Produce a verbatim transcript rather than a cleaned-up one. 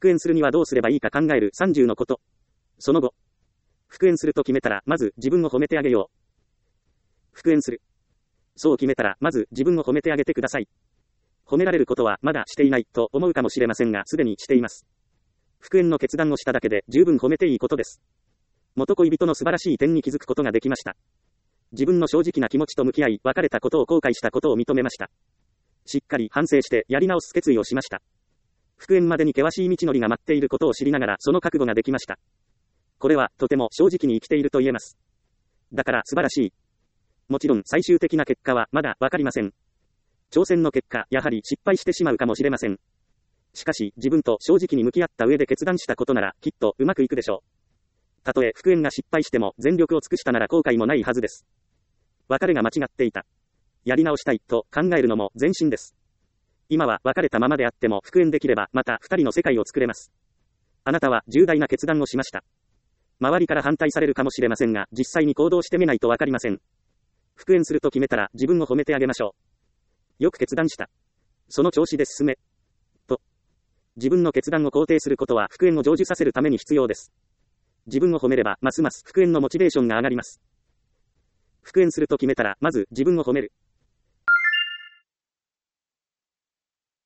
復縁するにはどうすればいいか考えるさんじゅうのこと。その後、復縁すると決めたら、まず自分を褒めてあげよう。復縁する。そう決めたら、まず自分を褒めてあげてください。褒められることはまだしていないと思うかもしれませんが、すでにしています。復縁の決断をしただけで十分褒めていいことです。元恋人の素晴らしい点に気づくことができました。自分の正直な気持ちと向き合い、別れたことを後悔したことを認めました。しっかり反省してやり直す決意をしました。復縁までに険しい道のりが待っていることを知りながらその覚悟ができました。これはとても正直に生きていると言えます。だから素晴らしい。もちろん最終的な結果はまだわかりません。挑戦の結果、やはり失敗してしまうかもしれません。しかし自分と正直に向き合った上で決断したことならきっとうまくいくでしょう。たとえ復縁が失敗しても全力を尽くしたなら後悔もないはずです。別れが間違っていた。やり直したいと考えるのも前進です。今は別れたままであっても復縁できればまた二人の世界を作れます。あなたは重大な決断をしました。周りから反対されるかもしれませんが、実際に行動してみないとわかりません。復縁すると決めたら自分を褒めてあげましょう。よく決断した。その調子で進め。と。自分の決断を肯定することは復縁を成就させるために必要です。自分を褒めればますます復縁のモチベーションが上がります。復縁すると決めたらまず自分を褒める。